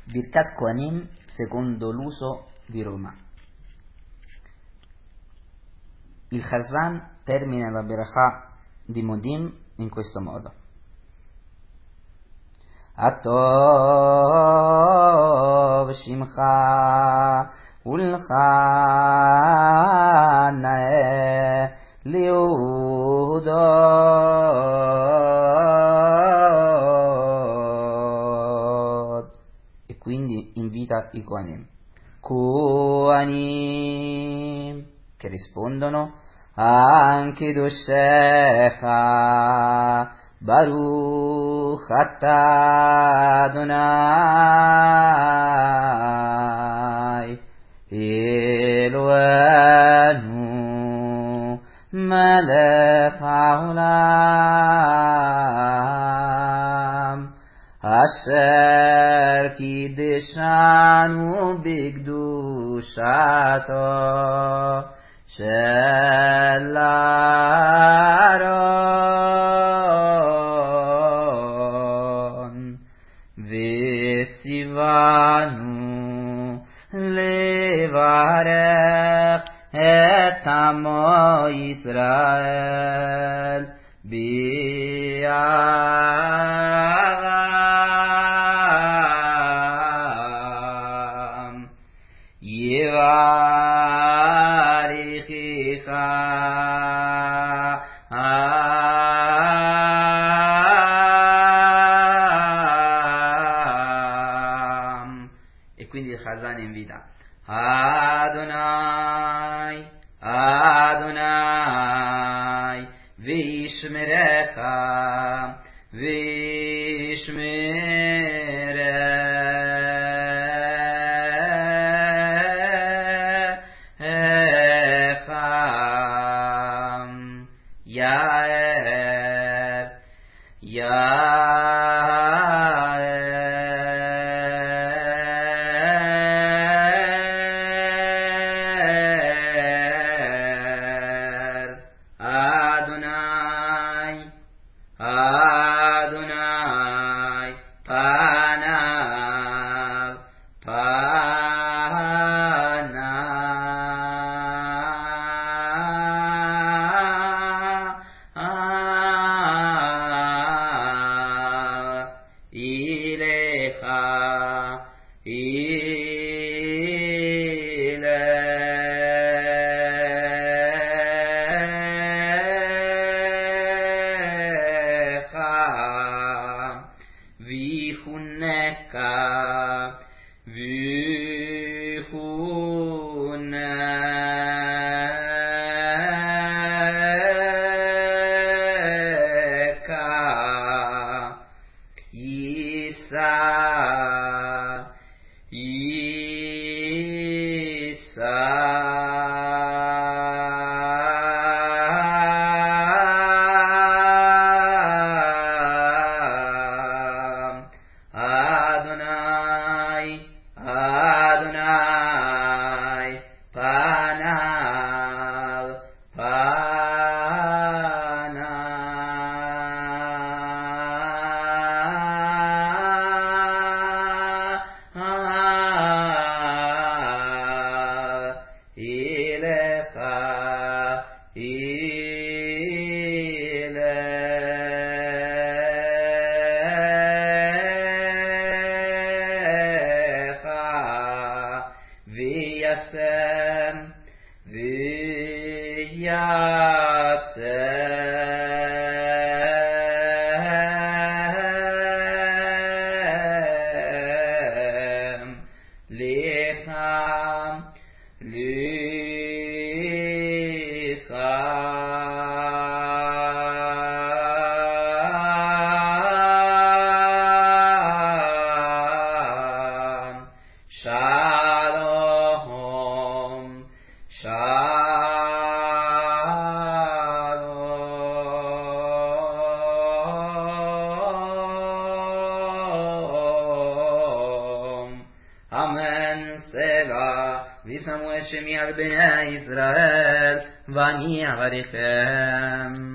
Birkat Kohanim secondo l'uso di Roma. Il Chazan termina la Berachà di Modim in questo modo: Atov Shimcha Ulcha Nae Liudod. E quindi invita i Kohanim. Kohanim, che rispondono: Anche Doshecha Baruch Ata Adonai Eloheinu Melech HaOlam Asher Kiddeshanu Bikdushato Shel Aaron V'tzivanu levarech et Amo Yisrael bi'avam Yevarichicha E quindi il Chazan invita Adonai, Adonai, Vishmerecha, Vishmerecha, Yaer, Adonai, Adonai, Panav, Panav, Ilecha, Vichuneka, Vichuneka, Isa, Adonai, Adonai, Panav, Panav, Ilecha, V'yasem, Lecham, Shalom, Shalom. Amen. Selah. V'samu Hashem al bnei Israel, v'ani avarichem.